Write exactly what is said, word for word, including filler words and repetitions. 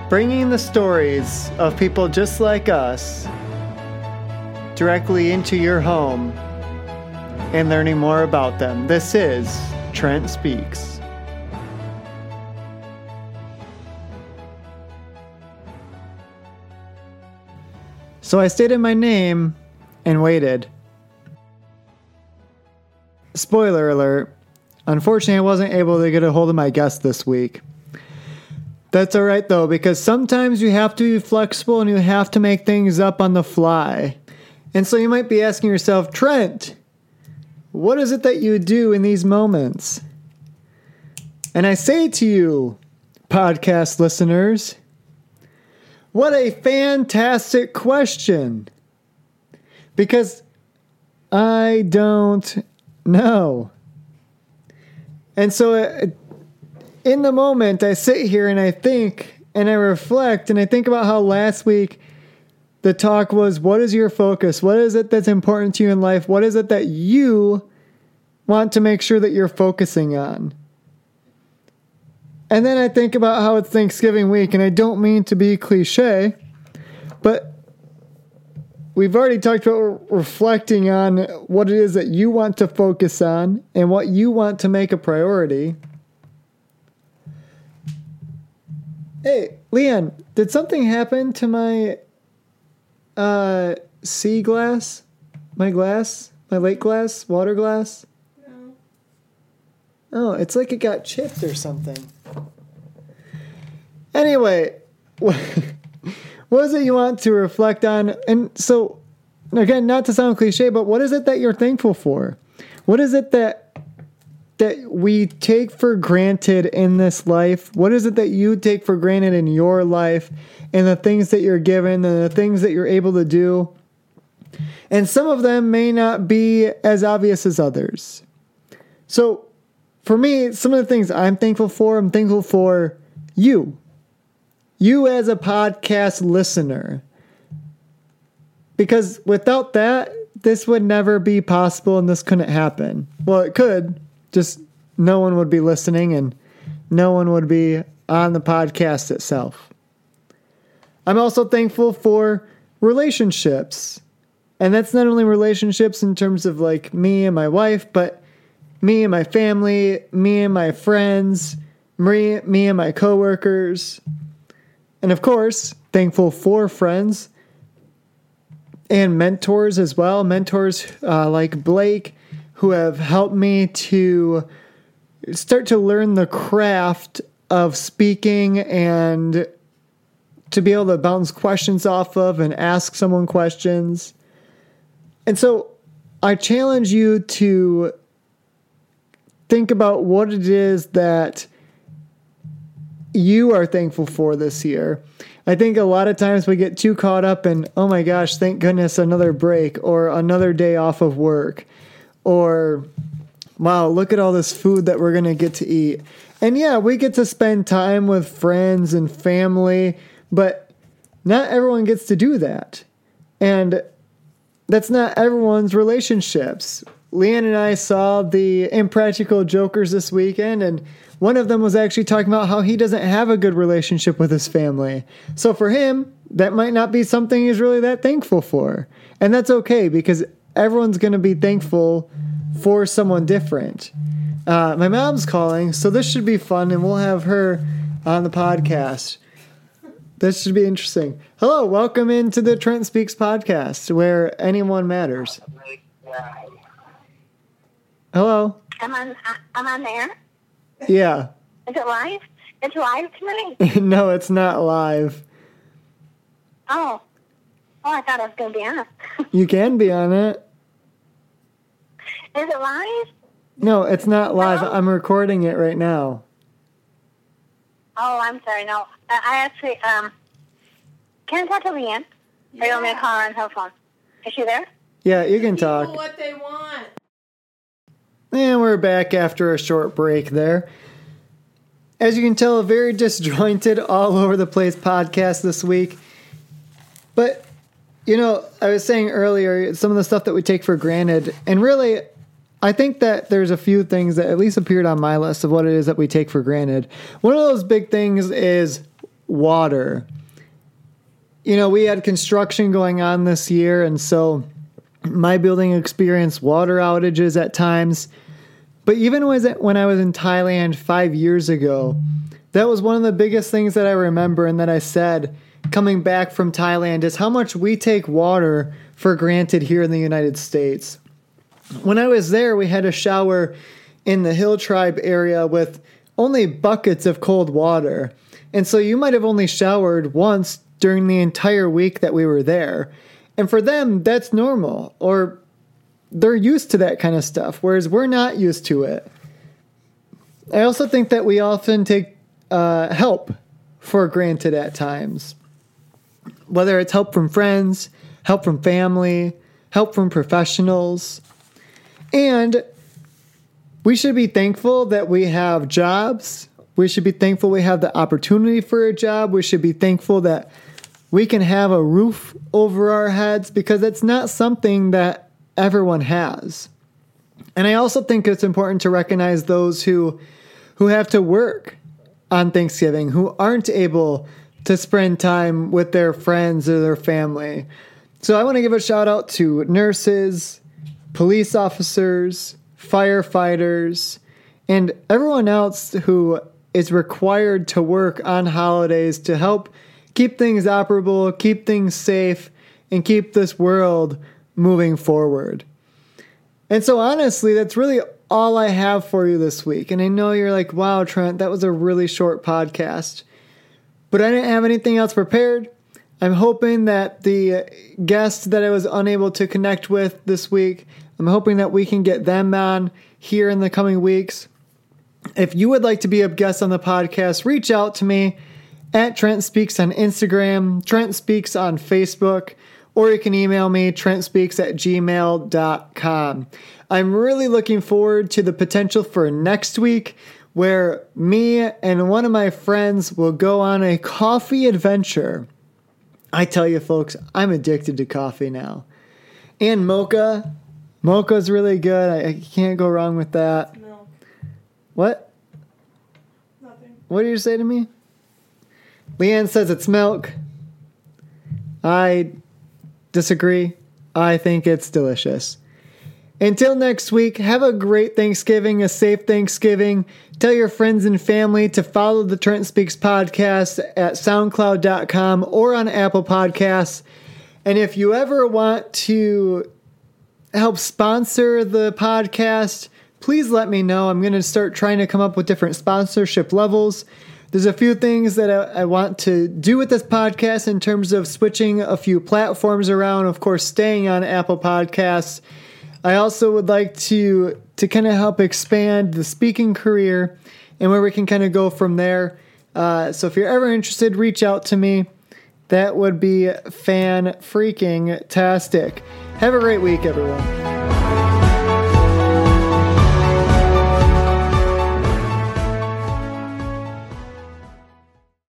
bringing the stories of people just like us directly into your home and learning more about them. This is Trent Speaks. So I stated my name and waited. Spoiler alert, unfortunately I wasn't able to get a hold of my guest this week. That's alright though, because sometimes you have to be flexible and you have to make things up on the fly. And so you might be asking yourself, Trent, what is it that you do in these moments? And I say to you, podcast listeners, what a fantastic question. Because I don't know. And so uh, in the moment, I sit here and I think and I reflect and I think about how last week the talk was, what is your focus? What is it that's important to you in life? What is it that you want to make sure that you're focusing on? And then I think about how it's Thanksgiving week, and I don't mean to be cliche, but we've already talked about reflecting on what it is that you want to focus on and what you want to make a priority. Hey, Leanne, did something happen to my uh, sea glass? My glass? My lake glass? Water glass? No. Oh, it's like it got chipped or something. Anyway, what is it you want to reflect on? And so, again, not to sound cliche, but what is it that you're thankful for? What is it that that we take for granted in this life? What is it that you take for granted in your life and the things that you're given and the things that you're able to do? And some of them may not be as obvious as others. So for me, some of the things I'm thankful for, I'm thankful for you. You as a podcast listener. Because without that, this would never be possible and this couldn't happen. Well, it could. Just no one would be listening and no one would be on the podcast itself. I'm also thankful for relationships. And that's not only relationships in terms of like me and my wife, but me and my family, me and my friends, me, me and my coworkers. And of course, thankful for friends and mentors as well. Mentors uh, like Blake, who have helped me to start to learn the craft of speaking and to be able to bounce questions off of and ask someone questions. And so I challenge you to think about what it is that you are thankful for this year. I think a lot of times we get too caught up in, oh my gosh, thank goodness another break or another day off of work. Or, wow, look at all this food that we're going to get to eat. And yeah, we get to spend time with friends and family, but not everyone gets to do that. And that's not everyone's relationships. Leanne and I saw the Impractical Jokers this weekend, and one of them was actually talking about how he doesn't have a good relationship with his family. So for him, that might not be something he's really that thankful for. And that's okay, because everyone's going to be thankful for someone different. Uh, my mom's calling, so this should be fun, and we'll have her on the podcast. This should be interesting. Hello, welcome into the Trent Speaks podcast, where anyone matters. Hello? I'm on, I'm on there. Yeah. Is it live? It's live tonight? No, it's not live. Oh. Oh, I thought I was going to be on. You can be on it. Is it live? No, it's not live. Hello? I'm recording it right now. Oh, I'm sorry. No, I, I actually, um, can I talk to Leanne? Yeah. Or you want me to call her on her phone? Is she there? Yeah, you can People talk. what they want. And we're back after a short break there. As you can tell, a very disjointed, all over the place podcast this week. But, you know, I was saying earlier, some of the stuff that we take for granted, and really, I think that there's a few things that at least appeared on my list of what it is that we take for granted. One of those big things is water. You know, we had construction going on this year, and so my building experienced water outages at times. But even when I was in Thailand five years ago, that was one of the biggest things that I remember and that I said coming back from Thailand is how much we take water for granted here in the United States. When I was there, we had a shower in the Hill Tribe area with only buckets of cold water. And so you might have only showered once during the entire week that we were there. And for them, that's normal, or they're used to that kind of stuff, whereas we're not used to it. I also think that we often take uh, help for granted at times. Whether it's help from friends, help from family, help from professionals. And we should be thankful that we have jobs. We should be thankful we have the opportunity for a job. We should be thankful that we can have a roof over our heads, because it's not something that everyone has. And I also think it's important to recognize those who who have to work on Thanksgiving, who aren't able to spend time with their friends or their family. So I want to give a shout out to nurses, police officers, firefighters, and everyone else who is required to work on holidays to help keep things operable, keep things safe, and keep this world moving forward. And so honestly, that's really all I have for you this week. And I know you're like, wow, Trent, that was a really short podcast. But I didn't have anything else prepared. I'm hoping that the guests that I was unable to connect with this week, I'm hoping that we can get them on here in the coming weeks. If you would like to be a guest on the podcast, reach out to me at Trent Speaks on Instagram, Trent Speaks on Facebook, or you can email me, trentspeaks at gmail dot com. I'm really looking forward to the potential for next week, where me and one of my friends will go on a coffee adventure. I tell you, folks, I'm addicted to coffee now. And mocha. Mocha's really good. I, I can't go wrong with that. Milk. What? Nothing. What did you say to me? Leanne says it's milk. I disagree. I think it's delicious. Until next week, have a great Thanksgiving, a safe Thanksgiving. Tell your friends and family to follow the Trent Speaks podcast at soundcloud dot com or on Apple Podcasts. And if you ever want to help sponsor the podcast, please let me know. I'm going to start trying to come up with different sponsorship levels. There's a few things that I, I want to do with this podcast in terms of switching a few platforms around, of course, staying on Apple Podcasts. I also would like to to kind of help expand the speaking career and where we can kind of go from there. Uh, so if you're ever interested, reach out to me. That would be fan-freaking-tastic. Have a great week, everyone.